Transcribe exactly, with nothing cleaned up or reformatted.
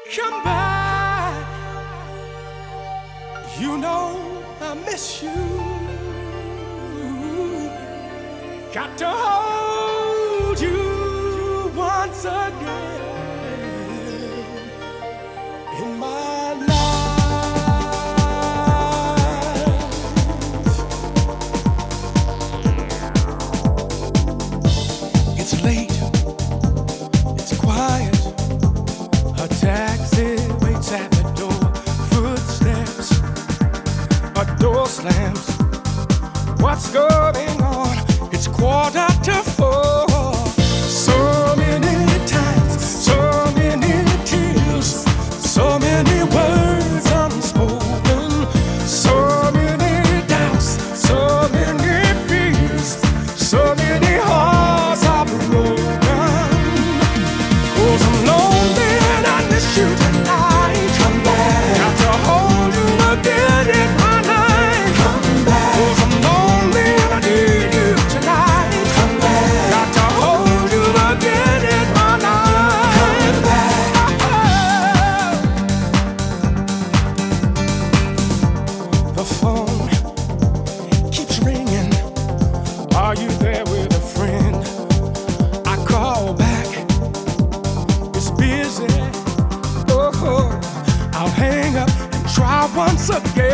Come back. You know I miss you. Got to hold you once again in my life. It's late, it's quiet. A taxi waits at the door. Footsteps, a door slams. What's going on? It's quarter to four. So many times, so many tears, so many words unspoken, so many doubts, so many fears, so many hearts are broken. 'Cause I'm lonely and I miss you tonight. Come back. Got to hold you again in my life. Come back. 'Cause I'm lonely and I need you tonight. Come back. Got to hold you again in my life. Come back. The phone keeps ringing. Are you there with a friend? I call back. It's busy. Oh, I'll hang up and try once again.